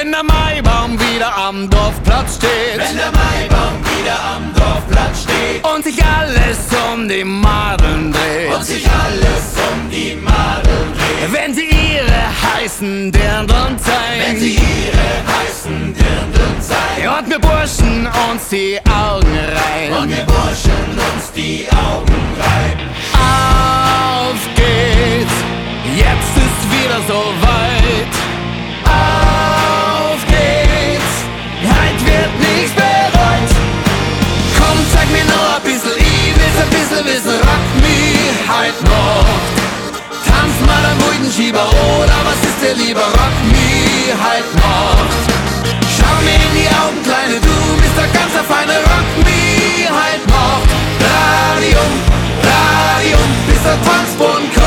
Wenn der Maibaum wieder am Dorfplatz steht, wenn der Maibaum wieder am Dorfplatz steht und sich alles um die Madeln dreht, und sich alles um die Madeln dreht, wenn sie ihre heißen Dirndln zeigen, wenn sie ihre heißen Dirndln zeigen und wir Burschen uns die Augen reiben, und wir Burschen uns die Augen reiben. Auf geht's, jetzt ist wieder so weit. Auf geht's, heut wird nichts bereut. Komm, zeig mir noch ein bisschen, ich will's ein bisschen wissen. Rock me heut noch. Tanz mal am Muldenschieber oder was ist dir lieber? Rock me heut noch. Schau mir in die Augen, Kleine, du bist der ganz feine. Rock me heut noch. Radium, Radium, bis der Tanzboden kommt.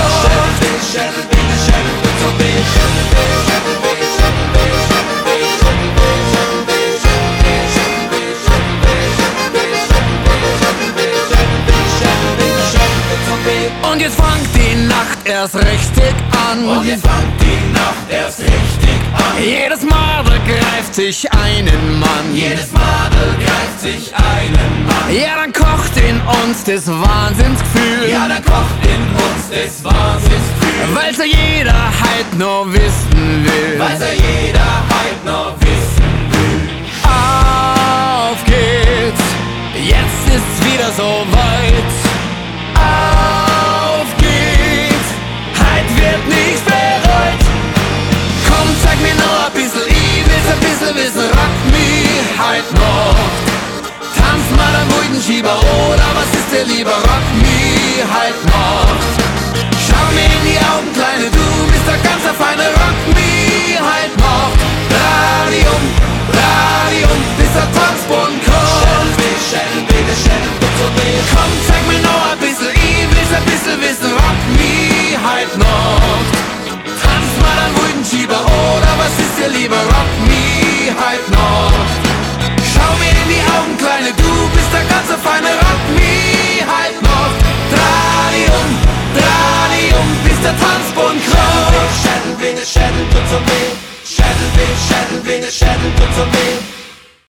Und jetzt fängt die Nacht erst richtig an. Und jetzt fängt die Nacht erst richtig an. Jedes Madel greift sich einen Mann. Jedes Madel greift sich einen Mann. Ja, dann kocht in uns das Wahnsinnsgefühl. Ja, dann kocht in uns das Wahnsinnsgefühl. Weil's ja jeder heut nur wissen will. Weil's ja jeder heut noch wissen will. Auf geht's, jetzt ist's wieder so weit. Auf geht's, heut wird nichts bereut. Komm, zeig mir noch ein bisschen, ich will's ein bisschen wissen. Rock me heut noch. Tanz mal am Muldenschieber oder was ist dir lieber? Rock me heut noch.